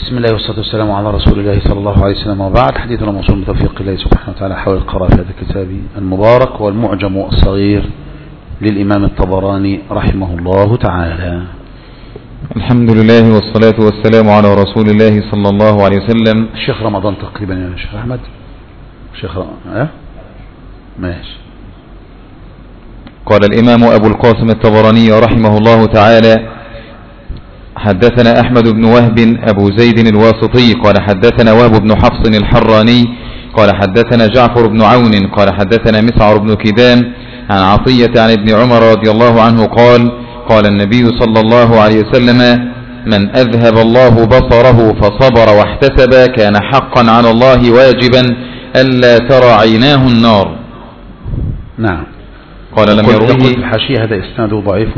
بسم الله والصلاة والسلام على رسول الله صلى الله عليه وسلم، وبعد. حديثنا موصول بتوفيق الله سبحانه وتعالى حول القراءة في هذا الكتاب المبارك والمعجم الصغير للإمام الطبراني رحمه الله تعالى. الحمد لله والصلاة والسلام على رسول الله صلى الله عليه وسلم. الشيخ رمضان تقريبا يا شيخ أحمد. الشيخ ماشي. قال الإمام أبو القاسم الطبراني رحمه الله تعالى: حدثنا أحمد بن وهب أبو زيد الواسطي قال حدثنا وهب بن حفص الحراني قال حدثنا جعفر بن عون قال حدثنا مسعر بن كدام عن عطية عن ابن عمر رضي الله عنه قال: قال النبي صلى الله عليه وسلم: من أذهب الله بصره فصبر واحتسب كان حقا على الله واجبا ألا ترى عيناه النار. نعم. قال لم يرويه الحاشية هذا إسناده ضعيف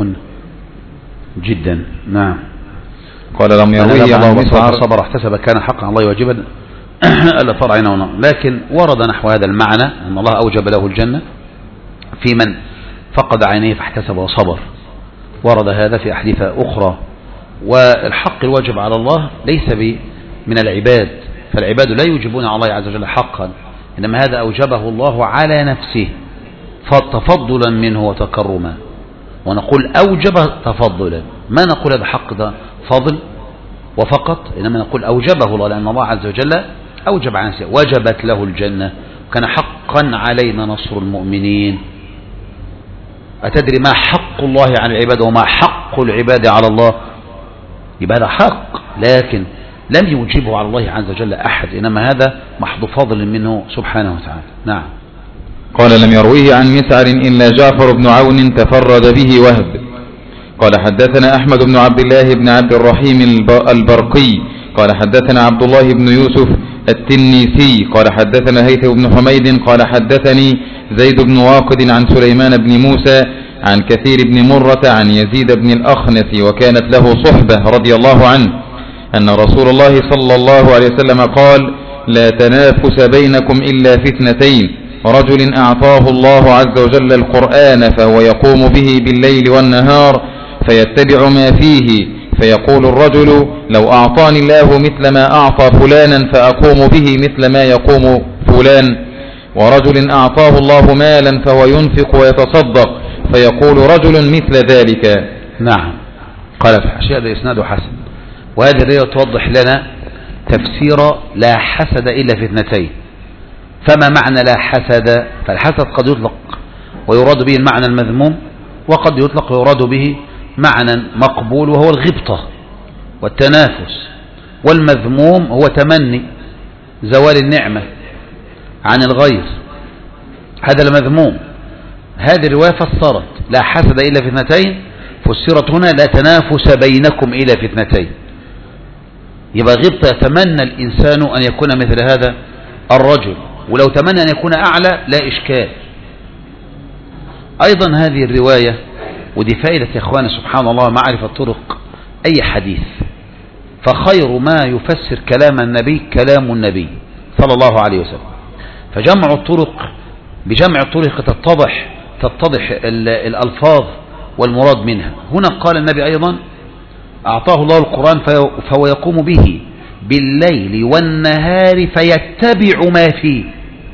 جدا. نعم. قال لم يرويه عن مسعر صبر واحتسب كان حقا على الله واجبا ألا ترى عيناه النار، لكن ورد نحو هذا المعنى أن الله أوجب له الجنة في من فقد عينيه فاحتسب وصبر. ورد هذا في أحاديث أخرى. والحق الواجب على الله ليس من العباد، فالعباد لا يوجبون على الله عز وجل حقا، إنما هذا أوجبه الله على نفسه تفضلا منه وتكرما. ونقول أوجب تفضلا، ما نقول هذا حق ده فضل وفقط، إنما نقول أوجبه الله، لأن الله عز وجل أوجب عن نفسه، وجبت له الجنة، كان حقا علينا نصر المؤمنين. أتدري ما حق الله على العباد وما حق العباد على الله؟ يبقى هذا حق، لكن لم يوجبه على الله عز وجل أحد، إنما هذا محض فضل منه سبحانه وتعالى. نعم. قال لم يرويه عن مسعر إلا جعفر بن عون تفرد به وهب. قال حدثنا أحمد بن عبد الله بن عبد الرحيم البرقي قال حدثنا عبد الله بن يوسف التنيسي قال حدثنا هيثم بن حميد قال حدثني زيد بن واقد عن سليمان بن موسى عن كثير بن مرة عن يزيد بن الأخنس وكانت له صحبة رضي الله عنه أن رسول الله صلى الله عليه وسلم قال: لا تنافس بينكم إلا في اثنتين: رجل أعطاه الله عز وجل القرآن فهو يقوم به بالليل والنهار فيتبع ما فيه، فيقول الرجل: لو أعطاني الله مثل ما أعطى فلانا فأقوم به مثل ما يقوم فلان. ورجل أعطاه الله مالا فهو ينفق ويتصدق فيقول رجل مثل ذلك. نعم. قال في الحاشية هذا إسناده حسن. وهذه الرواية توضح لنا تفسير لا حسد إلا في اثنتين. فما معنى لا حسد؟ فالحسد قد يطلق ويراد به المعنى المذموم، وقد يطلق ويراد به معنى مقبول وهو الغبطة والتنافس. والمذموم هو تمني زوال النعمة عن الغير، هذا المذموم. هذه الرواية فسرت لا حسد إلا في اثنتين، فسرت هنا لا تنافس بينكم إلا في اثنتين. يبقى غبطة يتمنى الإنسان أن يكون مثل هذا الرجل، ولو تمنى أن يكون أعلى لا إشكال. أيضا هذه الرواية، ودي فائدة يا إخواني سبحان الله معرفة طرق أي حديث، فخير ما يفسر كلام النبي كلام النبي صلى الله عليه وسلم. فجمع الطرق، بجمع الطرق تتضح الألفاظ والمراد منها. هنا قال النبي أيضا: أعطاه الله القرآن فهو يقوم به بالليل والنهار فيتبع ما فيه.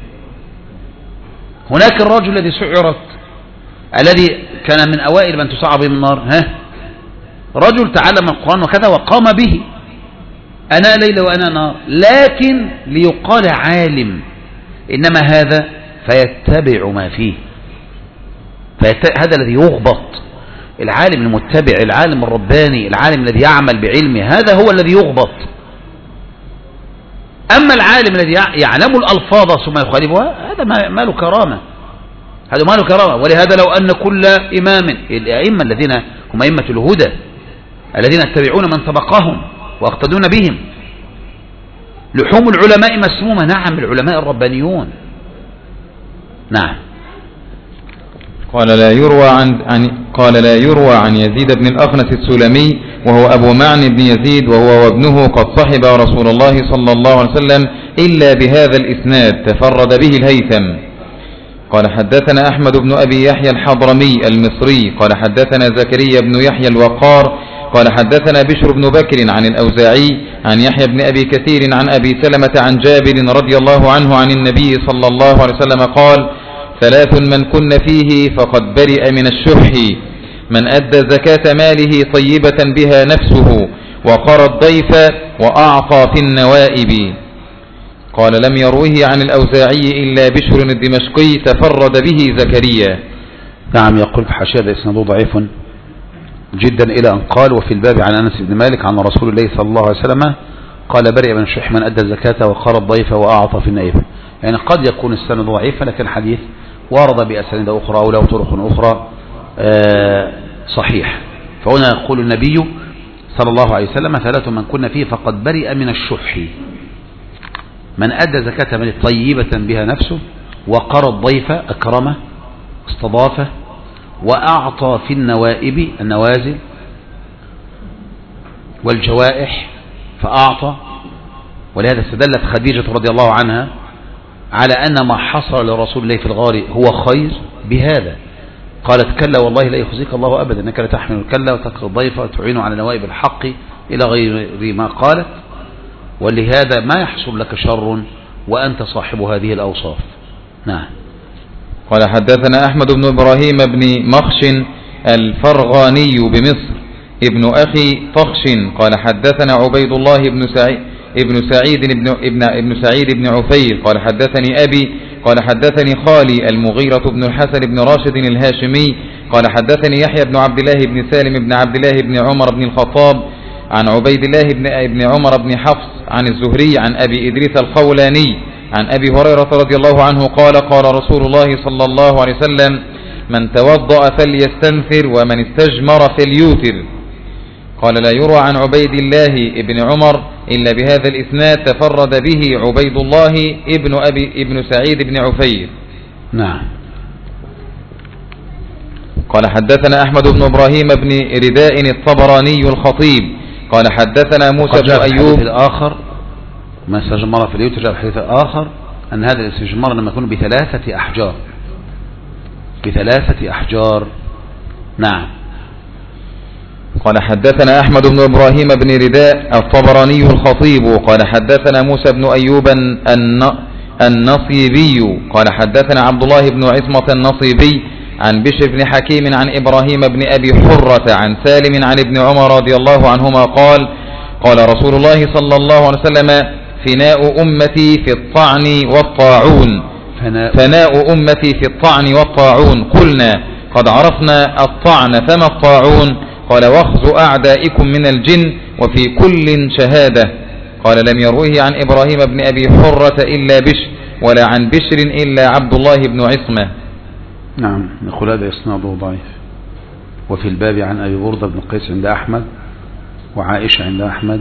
هناك الرجل الذي سعرت، الذي كان من أوائل من تسعر به من النار، رجل تعلم القرآن وكذا وقام به أنا ليل وأنا نار، لكن ليقال عالم، إنما هذا فيتبع ما فيه. هذا الذي يغبط، العالم المتبع، العالم الرباني، العالم الذي يعمل بعلمه، هذا هو الذي يغبط. أما العالم الذي يعلم الألفاظ ثم يخالفها، هذا ما له كرامة، هذا ما له كرامة. ولهذا لو أن كل إمام، الأئمة الذين هم أئمة الهدى الذين يتبعون من سبقهم ويقتدون بهم، لحوم العلماء مسمومة. نعم، العلماء الربانيون. نعم. قال لا يروى عن يزيد بن الأخنس السلمي وهو أبو معن بن يزيد وهو وابنه قد صحب رسول الله صلى الله عليه وسلم إلا بهذا الإسناد تفرد به الهيثم. قال حدثنا أحمد بن أبي يحيى الحضرمي المصري قال حدثنا زكريا بن يحيى الوقار قال حدثنا بشر بن بكر عن الأوزاعي عن يحيى بن أبي كثير عن أبي سلمة عن جابر رضي الله عنه عن النبي صلى الله عليه وسلم قال: 3 من كن فيه فقد برئ من الشح: من أدى زكاة ماله طيبة بها نفسه، وقرى الضيف، وأعطى في النوائب. قال: لم يروه عن الأوزاعي إلا بشر الدمشقي، تفرد به زكريا. نعم. يقول في حاشية إسناده ضعيف جدا إلى أن قال: وفي الباب عن أنس بن مالك عن رسول الله صلى الله عليه وسلم قال: برئ من الشح من أدى الزكاة وقرى الضيف وأعطى في النائب. يعني قد يكون السند ضعيفا، لكن الحديث ورد بأسانيد أخرى أو له طرق أخرى صحيح. فهنا يقول النبي صلى الله عليه وسلم: 3 من كن فيه فقد برئ من الشح: من أدى زكاة ماله طيبة بها نفسه، وقرى الضيف أكرمه استضافه، وأعطى في النوائب النوازل والجوائح فأعطى. ولهذا استدلت خديجة رضي الله عنها على أن ما حصل لرسول الله في الغار هو خير بهذا. قالت: كلا والله لا يخزيك الله أبدا، إنك لتحمل الكلا وتقرى الضيف وتعين على نوائب الحق إلى غير ما قالت، ولهذا ما يحصل لك شر وأنت صاحب هذه الأوصاف. نعم. قال حدثنا أحمد بن إبراهيم بن مخش الفرغاني بمصر ابن أخي طخش قال حدثنا عبيد الله ابن سعيد بن عفير قال حدثني أبي قال حدثني خالي المغيرة بن الحسن بن راشد الهاشمي قال حدثني يحيى بن عبد الله بن سالم بن عبد الله بن عمر بن الخطاب عن عبيد الله بن عمر بن حفص عن الزهري عن أبي إدريس الخولاني عن أبي هريرة رضي الله عنه قال: قال رسول الله صلى الله عليه وسلم: من توضأ فليستنثر، ومن استجمر فليوتر. قال: لا يروى عن عبيد الله ابن عمر إلا بهذا الإسناد، تفرد به عبيد الله ابن سعيد بن عفير. نعم. قال حدثنا أحمد بن إبراهيم بن رداء الطبراني الخطيب قال حدثنا موسى بن أيوب الآخر ما استجمر فليوتر. جاء الحديث الآخر أن هذا الاستجمار لما يكون بثلاثة أحجار. نعم. قال حدثنا أحمد بن إبراهيم بن رداء الطبراني الخطيب قال حدثنا موسى بن أيوب النصيبي قال حدثنا عبد الله بن عصمة النصيبي عن بشر بن حكيم عن إبراهيم بن أبي حرة عن سالم عن ابن عمر رضي الله عنهما قال: قال رسول الله صلى الله عليه وسلم: فناء أمتي في الطعن والطاعون. فناء أمتي في الطعن والطاعون. قلنا: قد عرفنا الطعن فما الطاعون؟ قال: وخز أعدائكم من الجن، وفي كل شهادة. قال: لم يروه عن إبراهيم بن أبي حرة إلا بشر، ولا عن بشر إلا عبد الله بن عصمة. نعم. نقول هذا إسناده ضعيف. وفي الباب عن أبي بردة بن قيس عند أحمد، وعائشة عند أحمد،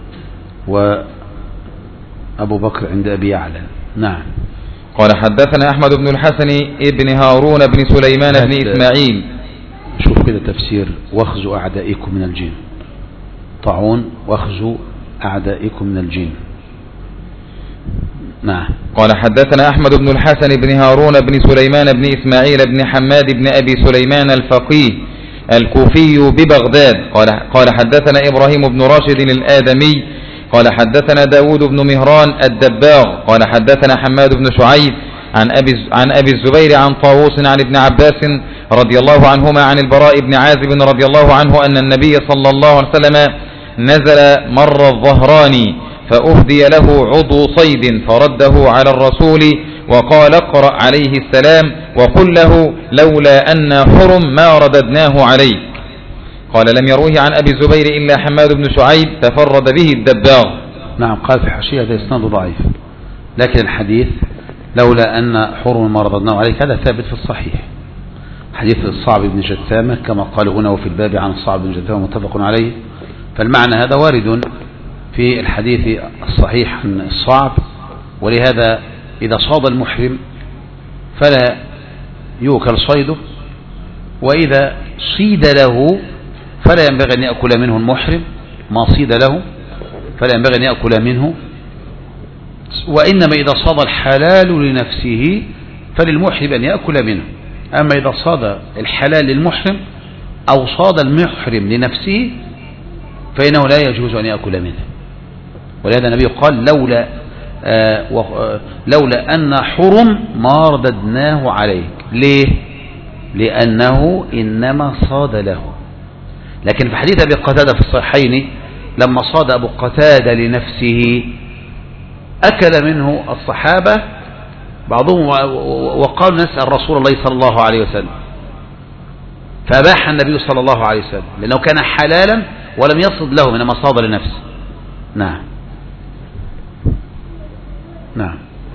وأبو بكر عند أبي يعلى. نعم. قال حدثنا أحمد بن الحسن ابن هارون بن سليمان بن إسماعيل. شوف كده تفسير: واخذ أعدائكم من الجن. طاعون: واخذ أعدائكم من الجن. نعم. قال حدثنا أحمد بن الحسن بن هارون بن سليمان بن إسماعيل بن حماد بن أبي سليمان الفقيه الكوفي ببغداد قال حدثنا إبراهيم بن راشد الآدمي قال حدثنا داود بن مهران الدباغ قال حدثنا حماد بن شعيب عن أبي الزبير عن طاووس عن ابن عباس رضي الله عنهما عن البراء بن عازب رضي الله عنه أن النبي صلى الله عليه وسلم نزل مر الظهران فأهدي له عضو صيد فرده على الرسول وقال: اقرأ عليه السلام وقل له: لولا أن حرم ما رددناه عليك. قال: لم يروه عن أبي الزبير إلا حماد بن شعيب، تفرد به الدباغ. نعم. قال في حاشية: هذا إسناد ضعيف، لكن الحديث لولا أن حرم ما رددناه عليك هذا ثابت في الصحيح. حديث الصعب بن جثامة كما قال هنا: وفي الباب عن الصعب بن جثامة متفق عليه. فالمعنى هذا وارد في الحديث الصحيح عن الصعب، ولهذا إذا صاد المحرم فلا يؤكل صيده، وإذا صيد له فلا ينبغي أن يأكل منه المحرم. ما صيد له فلا ينبغي أن يأكل منه، وإنما إذا صاد الحلال لنفسه فللمحرم أن يأكل منه. أما إذا صاد الحلال للمحرم أو صاد المحرم لنفسه فإنه لا يجوز أن يأكل منه. ولهذا النبي قال لولا أن حرم ما رددناه عليك. ليه؟ لأنه إنما صاد له. لكن في حديث أبي قتادة في الصحيحين لما صاد أبو قتادة لنفسه أكل منه الصحابة بعضهم وقالوا نسأل رسول الله صلى الله عليه وسلم، فأباح النبي صلى الله عليه وسلم لأنه كان حلالا ولم يصد له إنما صاد لنفسه. نعم نعم.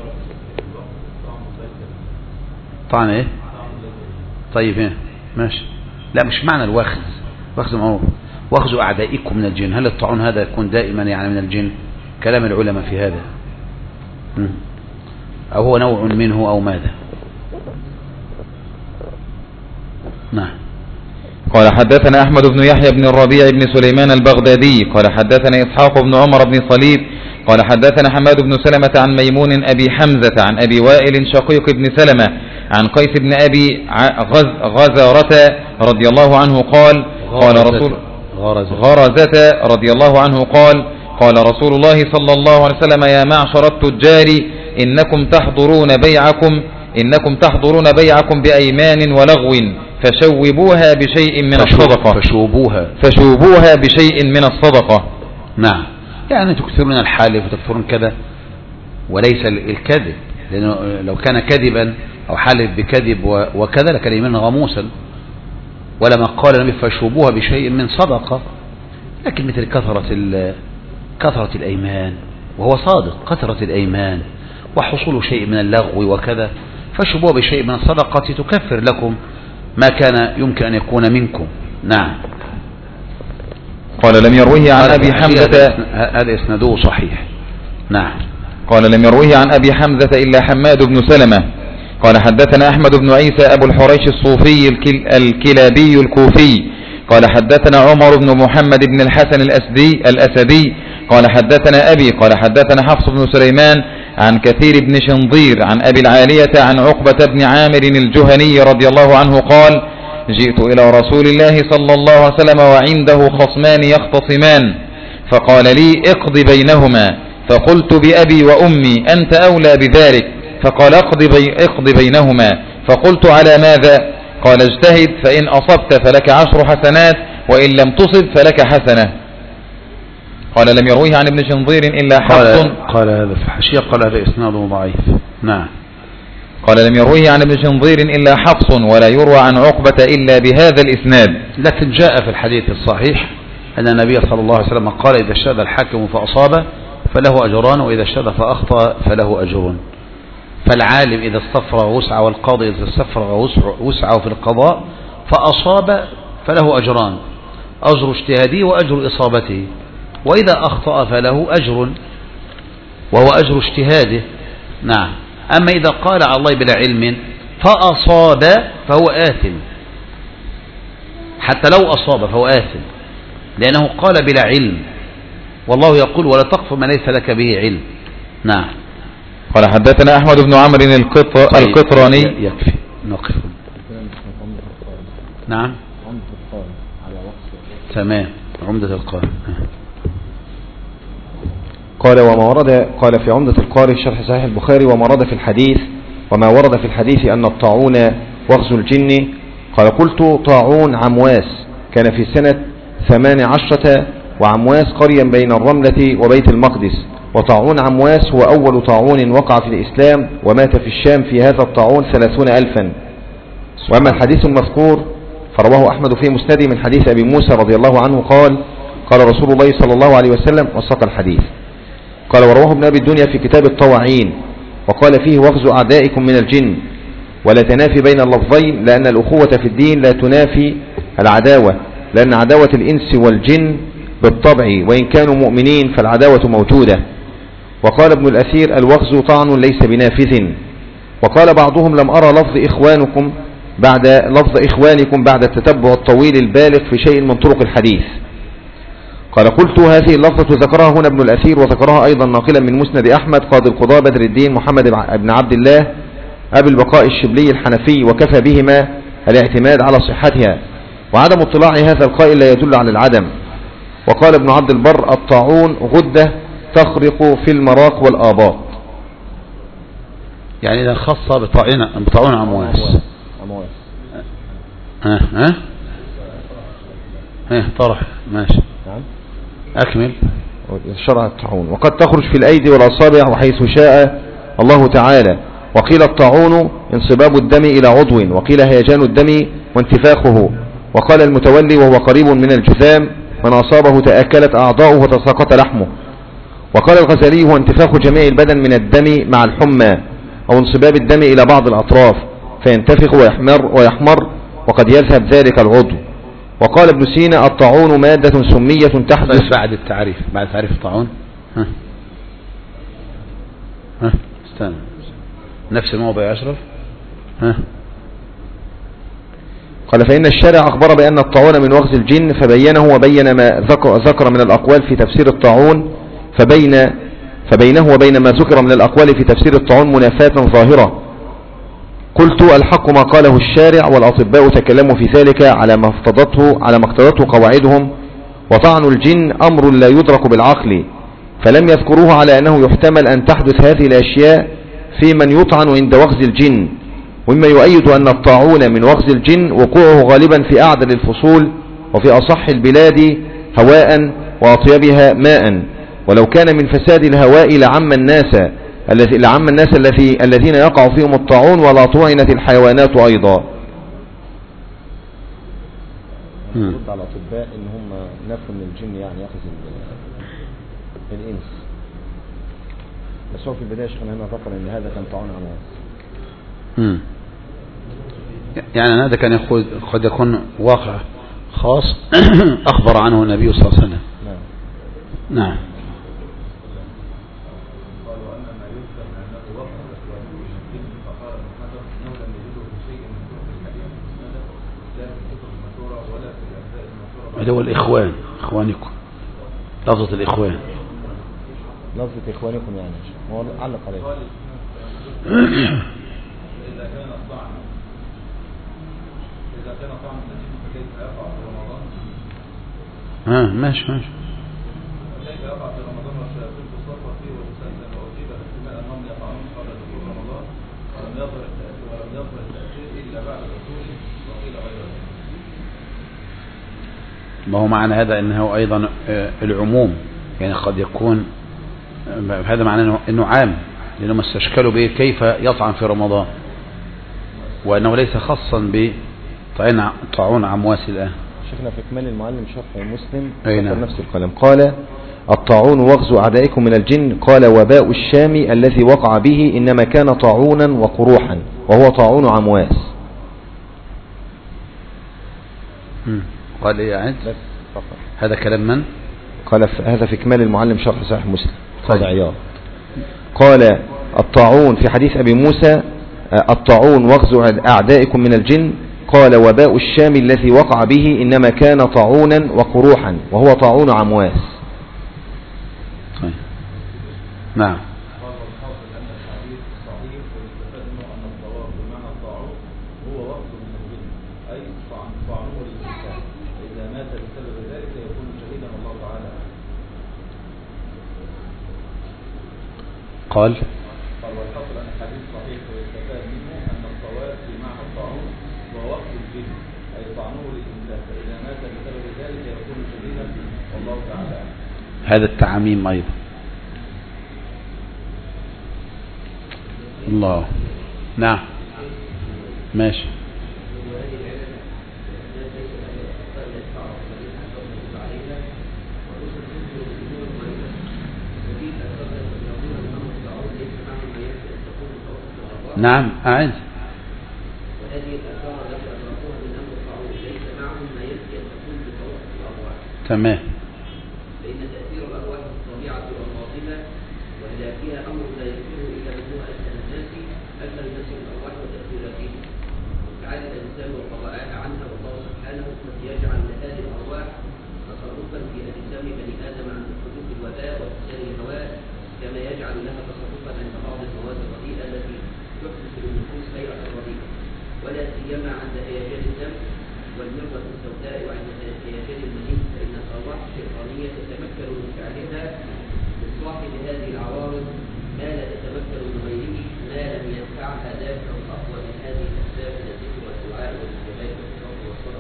طعن ايه؟ طيب ايه؟ ماشي. لا مش معنى الوخز، وخز معروف، وخز أعدائكم من الجن. هل الطاعون هذا يكون دائما يعني من الجن؟ كلام العلماء في هذا، أو هو نوع منه أو ماذا؟ نعم. قال حدثنا أحمد بن يحيى بن الربيع بن سليمان البغدادي قال حدثنا إسحاق بن عمر بن صليب قال حدثنا حماد بن سلمة عن ميمون أبي حمزة عن أبي وائل شقيق بن سلمة عن قيس بن أبي غزارة رضي الله عنه قال غرزة رضي الله عنه قال رسول الله صلى الله عليه وسلم يا معشر التجار إنكم تحضرون بيعكم بأيمان ولغو فشوبوها بشيء من الصدقة. فشوبوها بشيء من الصدقة. نعم، يعني تكثرون الحالف وتكثرون كذا وليس الكذب، لأنه لو كان كذبا أو حالف بكذب وكذا لكان الإيمان غموسا، ولما قال النبي فشوبوها بشيء من صدقة. لكن مثل كثرة الأيمان، وهو صادق، كثرة الأيمان وحصول شيء من اللغو وكذا، فشوبوها بشيء من الصدقة تكفر لكم ما كان يمكن أن يكون منكم. نعم. قال لم يروه عن أبي حمزة، هذا إسناده صحيح. نعم. قال لم يروه عن أبي حمزة إلا حماد بن سلمة قال حدثنا أحمد بن عيسى أبو الحريش الصوفي الكلابي الكوفي قال حدثنا عمر بن محمد بن الحسن الأسدي قال حدثنا أبي قال حدثنا حفص بن سليمان عن كثير بن شنظير عن أبي العالية عن عقبة بن عامر الجهني رضي الله عنه قال جئت إلى رسول الله صلى الله عليه وسلم وعنده خصمان يختصمان فقال لي اقض بينهما، فقلت بأبي وأمي أنت أولى بذلك، فقال اقض بينهما، فقلت على ماذا؟ قال اجتهد فإن أصبت فلك 10 حسنات وإن لم تصب فلك حسنة. قال لم يرويه عن ابن شنظير إلا حفص. قال هذا في الحاشية قال هذا إسناده ضعيف. نعم. قال لم يرويه عن ابن شنظير إلا حفص ولا يروى عن عقبة إلا بهذا الإسناد. لكن جاء في الحديث الصحيح أن النبي صلى الله عليه وسلم قال إذا اجتهد الحاكم فأصاب فله أجران وإذا اجتهد فأخطأ فله أجر. فالعالم إذا استفرغ وسعه والقاضي إذا استفرغ وسعه في القضاء فأصاب فله أجران، أجر اجتهاده وأجر إصابته، وإذا أخطأ فله أجر وهو أجر اجتهاده. نعم. أما إذا قال على الله بلا علم فأصاب فهو آثم، حتى لو أصاب فهو آثم، لأنه قال بلا علم، والله يقول ولا تقف ما ليس لك به علم. نعم. قال حدثنا أحمد بن عمرو القطراني. يكفي نقف. نعم تمام. عمدة القارئ. قال قال في عمدة القارئ شرح صحيح البخاري وما ورد في الحديث أن الطاعون وغز الجن. قال قلت طاعون عمواس كان في سنة 18، وعمواس قريا بين الرملة وبيت المقدس، وطاعون عمواس هو أول طاعون وقع في الإسلام ومات في الشام في هذا الطاعون 30,000. وأما الحديث المذكور فرواه أحمد في مسنده من حديث أبي موسى رضي الله عنه قال رسول الله صلى الله عليه وسلم وساق الحديث. قال ورواه ابن أبي الدنيا في كتاب الطواعين وقال فيه وغز أعدائكم من الجن، ولا تنافي بين اللفظين لأن الأخوة في الدين لا تنافي العداوة، لأن عداوة الإنس والجن بالطبع وإن كانوا مؤمنين فالعداوة موجودة. وقال ابن الأثير الوغز طعن ليس بنافذ. وقال بعضهم لم أرى لفظ إخوانكم بعد التتبع الطويل البالغ في شيء من طرق الحديث. قال قلت هذه اللفظة ذكرها هنا ابن الأثير وذكرها أيضا ناقلا من مسند أحمد قاضي القضاء بدر الدين محمد بن عبد الله أبي البقاء الشبلي الحنفي، وكفى بهما الاعتماد على صحتها، وعدم اطلاع هذا القائل لا يدل على العدم. وقال ابن عبد البر الطاعون غدة تخرق في المراق والآباط. يعني إذا خاصة بطاعون عمواس. طرح ماشي. نعم. أكمل. شرع الطاعون وقد تخرج في الأيدي والأصابع وحيث شاء الله تعالى. وقيل الطاعون انصباب الدم إلى عضو، وقيل هيجان الدم وانتفاخه. وقال المتولي وهو قريب من الجذام من أصابه تأكلت أعضاؤه وتساقط لحمه. وقال الغزالي هو انتفاخ جميع البدن من الدم مع الحمى أو انصباب الدم إلى بعض الأطراف فينتفخ ويحمر وقد يذهب ذلك العضو. وقال ابن سينا الطاعون مادة سمية تحدث. بعد تعريف الطاعون. استنى نفس الموضوع يا أشرف. قال فإن الشارع أخبر بأن الطاعون من وغز الجن فبينه وبين ما ذكر من الأقوال في تفسير الطاعون فبينه وبين ما ذكر من الأقوال في تفسير الطاعون منافاة ظاهرة. قلت الحق ما قاله الشارع والأطباء تكلموا في ذلك على ما اقتضته قواعدهم. وطعن الجن أمر لا يدرك بالعقل فلم يذكروه على أنه يحتمل أن تحدث هذه الأشياء في من يطعن عند وغز الجن. ومما يؤيد أن الطاعون من وغز الجن وقوعه غالبا في أعدل الفصول وفي أصح البلاد هواء وأطيبها ماء. ولو كان من فساد الهواء لعم الناس الذين يقع فيهم الطاعون ولا طعنت الحيوانات أيضا. رد على الأطباء إن هم نفوا من الجن يعني يأخذ الإنس. بس هو في البداية شيخنا هنا ذكر إن هذا كان طاعون عمواس. يعني هذا كان قد يكون واقع خاص أخبر عنه النبي صلى الله عليه وسلم. نعم. هذا هو الإخوان إخوانكم لفظة الإخوان لفظة إخوانكم يعني هو علق عليه. إذا كان طعم النجم فكيف يقع في رمضان؟ ماشي كيف يقع في رمضان والشياطين تصفى فيه وتسلسل وأجيب احتمال أنهم يقعون قبل دخول رمضان ولم يظهر التأثير إلا بعد دخوله وقيل غير ذلك. ما هو معنى هذا أنه أيضا العموم يعني قد يكون هذا معناه أنه عام لأنهم استشكلوا به كيف يطعن في رمضان وأنه ليس خاصا بطاعون عمواس الآن. شيخنا في إكمال المعلم شرح مسلم نعم. نفس الكلام قال الطاعون وغز أعدائكم من الجن قال وباء الشام الذي وقع به إنما كان طاعونا وقروحا وهو طاعون عمواس. قال إيه عاد هذا كلام من؟ قال هذا في إكمال المعلم شرح صحيح مسلم طيب. عياض قال الطاعون في حديث أبي موسى الطاعون وغز أعدائكم من الجن قال وباء الشام الذي وقع به إنما كان طاعونا وقروحا وهو طاعون عمواس. طيب. نعم. قال والحصل أن الحديث صحيح ويستفاد منه أن الصواب في معنى الطاعون هو وقت الجن أي طعنوه للإنسان فإذا مات بسبب ذلك يكون شديدا والله تعالى. هذا التعميم أيضا الله. نعم ماشي. نعم أعد. وهذه الآثار التي أدركوها من أمر الطاعون ليس معهم ما يكفي أن تكون بتوقف الأرواح. تمام. فإن تأثير الأرواح في الطبيعة والماضمة وهلاكها أمر لا يكفيه إلا من هو أسهل الناس الناس الأرواح وتأثيراتهم. تعالى الإنسان وقضاءها عنها والله سبحانه قد يجعل لهذه الأرواح تصرفا في أجسام بني آدم عند حدوث الوباء وفساد الهواء كما يجعل لها تصرفا عند بعض المواد الرديئة التي تحدث للنفوس هيئة الرضيئة ولا سيما عند هيجان الدم والمرة السوداء وعن الخياشات المني، فإن الأرواح الشيطانية تتمكن من فعلها لصاحب هذه العوارض ما لا تتمكن من غيره ما لم ينفعها دافع أقوى من هذه الأسباب من الذكر والدعاء والاجتهاد والصبر والصدقة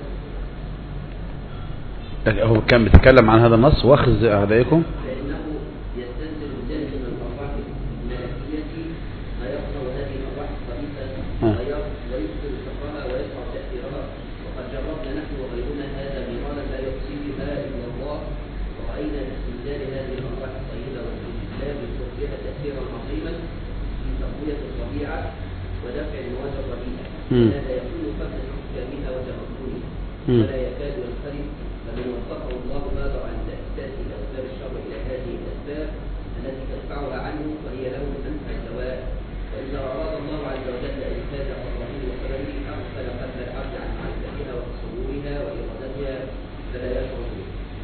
والقرآن. هو كان بيتكلم عن هذا النص واخذ أعدائكم، لأنه يستنزل ذلك من الأرواح الملكية ما يقطع هذه الأرواح الخبيثة ويبطل سفرها ويدفع تأثيرها، وقد جربنا نحن وغيرنا هذا مرارا لا يحصيها إلا الله، ورأينا باستنزال هذه الأرواح الطيبة والاستسلام لتوفيها تأثيرا عظيما في تقوية الطبيعة ودفع المواد الرديئة، هذا يكون فقد حكامها وتمكنها ولا يكاد ينفرد، فمن وفقه الله بادر عن تأسيس أسباب الشر إلى هذه الأسباب التي تدفعها عنه وهي له من أنفع الدواء، وإذا أراد الله عز وجل إنفاذ قضائه وقدره أغفل قلب العبد عن معرفتها وتصورها وإرادتها فلا يشعر به.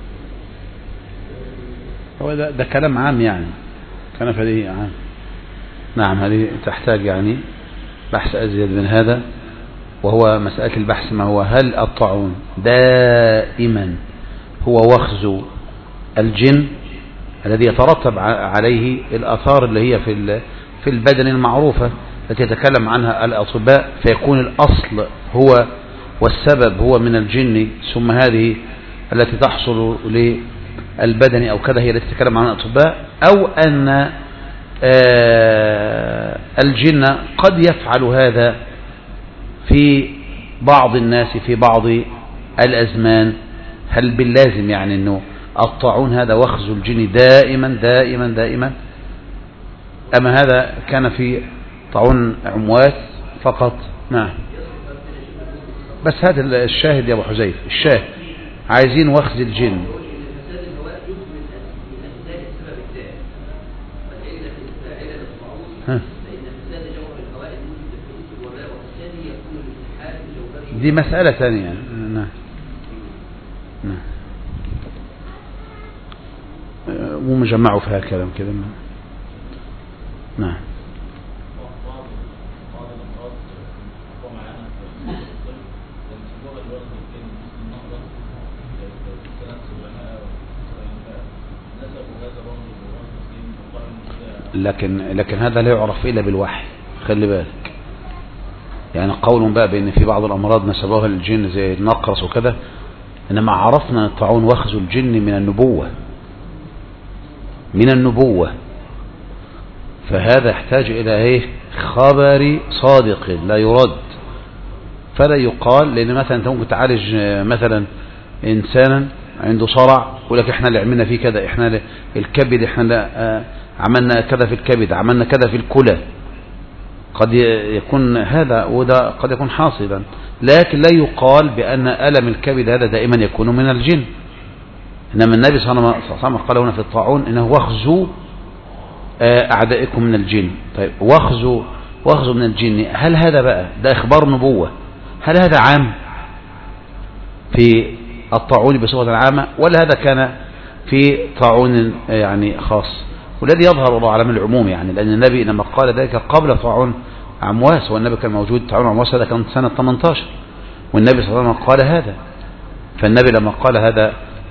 هو ده كلام عام يعني، كان هذه عام. نعم، هذه تحتاج يعني بحث أزيد من هذا، وهو مسألة البحث ما هو هل الطاعون دائما هو وخز الجن الذي يترتب عليه الآثار اللي هي في البدن المعروفة التي يتكلم عنها الأطباء، فيكون الأصل هو والسبب هو من الجن، ثم هذه التي تحصل للبدن أو كذا هي التي يتكلم عنها الأطباء، أو أن الجن قد يفعل هذا في بعض الناس في بعض الأزمان. هل باللازم يعني أنه الطاعون هذا وخز الجن دائما دائما دائما، أما هذا كان في طاعون عمواس فقط؟ نعم، بس هذا الشاهد يا أبو حذيف، الشاهد عايزين وخز الجن. دي مسألة ثانية. نعم نعم، ومجمعوا فيها كلام كده. نعم. لكن هذا لا يعرف إلا بالوحي، خلي بالك. يعني قول بقى بأن في بعض الأمراض نسبوها للجن زي النقرس وكذا، إنما عرفنا الطاعون وخز الجن من النبوة، فهذا يحتاج إلى خبر صادق لا يرد، فلا يقال. لأن مثلا أنت ممكن تعالج مثلا إنسانا عنده صرع يقول لك إحنا اللي عملنا فيه كذا، إحنا الكبد إحنا عملنا كذا في الكبد، عملنا كذا في الكلى. قد يكون هذا وده قد يكون حاصلا، لكن لا يقال بأن ألم الكبد هذا دائما يكون من الجن. إنما النبي صلى الله عليه وسلم قال هنا في الطاعون إنه وخز أعدائكم من الجن. طيب وخز من الجن، هل هذا بقى ده إخبار نبوة؟ هل هذا عام في الطاعون بصفة عامة، ولا هذا كان في طاعون يعني خاص؟ والذي يظهر الله أعلم العموم يعني، لأن النبي لما قال ذلك قبل طاعون عمواس، والنبي كان موجود. طاعون عمواس هذا كان سنة 18 والنبي صلى الله عليه وسلم قال هذا. فالنبي لما قال هذا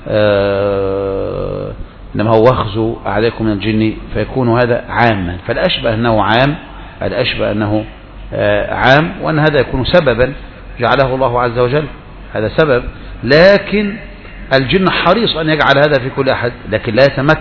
إنما هو وخز عليكم من الجن فيكون هذا عاما، فالأشبه أنه عام، الأشبه أنه عام، وأن هذا يكون سببا جعله الله عز وجل، هذا سبب. لكن الجن حريص أن يجعل هذا في كل أحد، لكن لا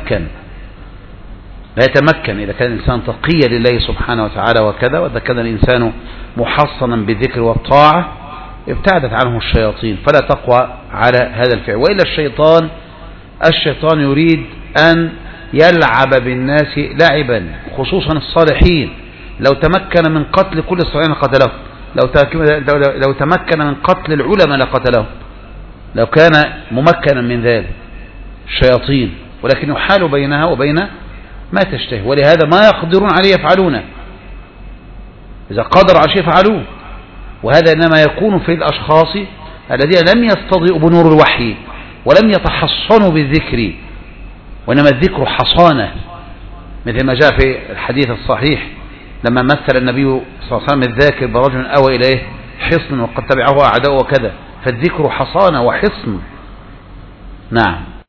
يتمكن إذا كان الإنسان تقيا لله سبحانه وتعالى وكذا، وإذا كان الإنسان محصنا بالذكر والطاعة ابتعدت عنه الشياطين فلا تقوى على هذا الفعل. وإلا الشيطان يريد أن يلعب بالناس لعبا، خصوصا الصالحين. لو تمكن من قتل كل الصالحين قتلهم، لو تمكن من قتل العلماء لقتلهم، لو كان ممكنا من ذلك الشياطين، ولكن يحال بينها وبين ما تشتهي، ولهذا ما يقدرون عليه يفعلونه، إذا قدر على شيء فعلوه. وهذا إنما يكون في الأشخاص الذين لم يستضيئوا بنور الوحي ولم يتحصنوا بالذكر، وإنما الذكر حصانة، مثل ما جاء في الحديث الصحيح لما مثل النبي صلى الله عليه وسلم الذاكر برجل أوى إليه حصن وقد تبعه أعداؤه وكذا، فالذكر حصانة وحصن. نعم.